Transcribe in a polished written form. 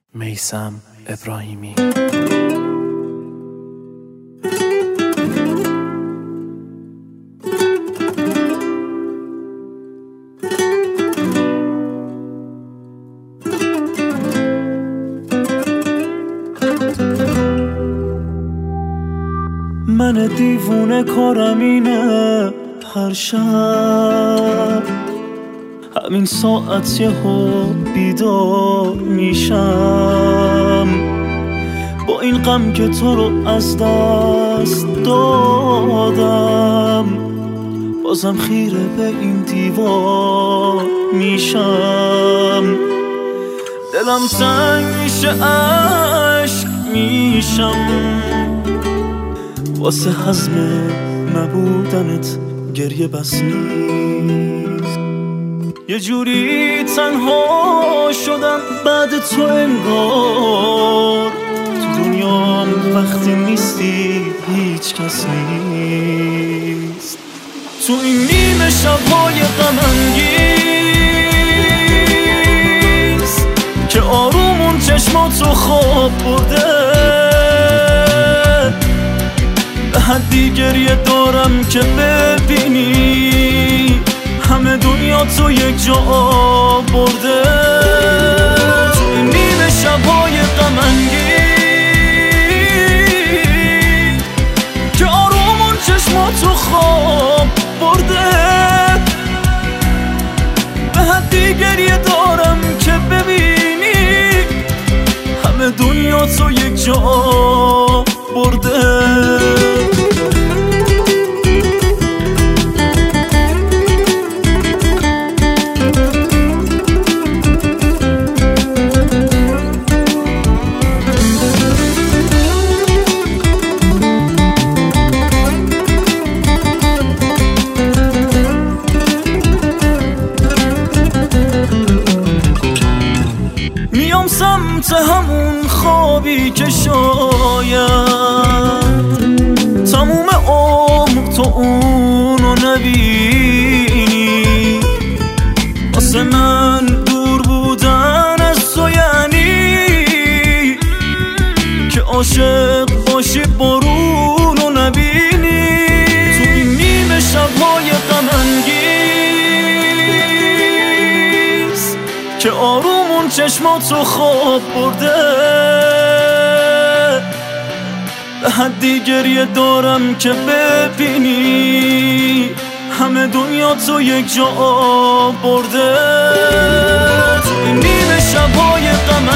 میثم ابراهیمی. من دیوونه کارم اینه، هر شب همین ساعت یهو بیدار میشم، با این غم که تو رو از دست دادم، بازم خیره به این دیوار میشم. دلم تنگ میشه، عشق میشم، واسه حزم نبودنت گریه بس نیست. یه جوری تنها شدم بعد تو، انگار تو دنیام وقتی نیستی هیچ کس نیست. تو این نیمه شب‌های غم انگیز که آرومون چشماتو خواب برده، به حدی گریه دارم که ببینی همه دنیا تو یک جا برده. تو این نیمه شب‌های غم انگیز که آرومون چشماتو خواب برده، به حدی گریه دارم که ببینی همه دنیا تو یک جا برده. میام سمت همون خوابی که شاید تموم عمر تو اونو نبینی. واسه من دور بودن از تو یعنی که عاشق باشی بارونو نبینی. تو این نیمه شب‌های غم انگیز که آرومون چشماتو خواب برده، به حدی گریه دارم که ببینی همه دنیا تو یک جا برده. تو این نیمه شب‌های غم